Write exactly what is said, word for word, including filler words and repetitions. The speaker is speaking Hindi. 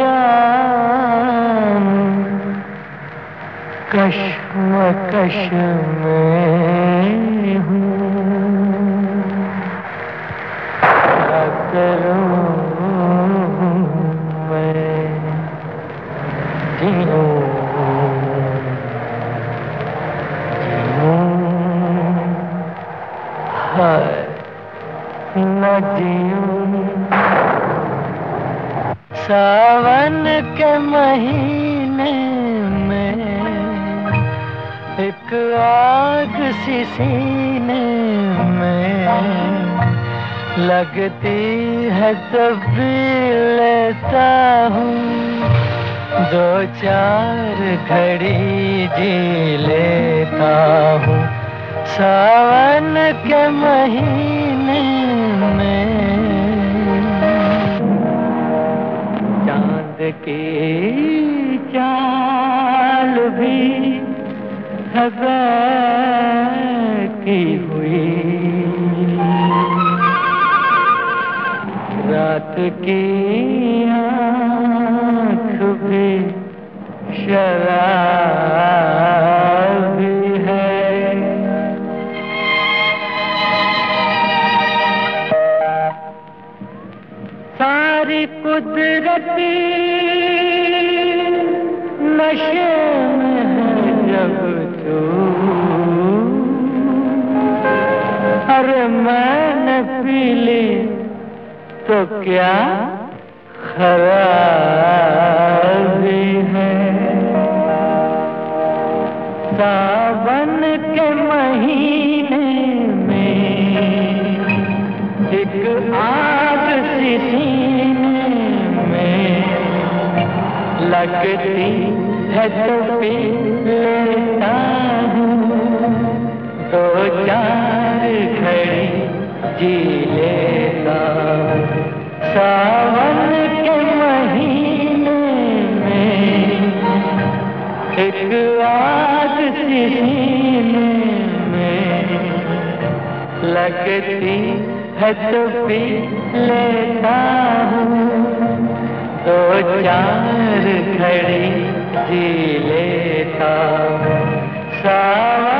जान कश्मकश में हूँ, क्या करूँ मैं जीऊँ जीऊँ हाय न जीऊँ। सावन के महीने में एक आग सी सीने में लगती है तब भी लेता हूँ, दो चार घड़ी जी लेता हूँ। सावन के महीने में चांद की चाल भी हवा की हुई, रात की आँख भी शराबी है। सारी कुदरती नशे में है जब तू, अरे मैंने पी ली तो क्या खराबी है। सावन के महीने में एक आग सी सीने में लगती है तो पी लेता हूँ, दो चार घड़ी जी लेता हूँ। सावन के महीने में एक आग सी सीने में लगती है तो पी लेता हूँ, दो चार घड़ी जी लेता हूँ।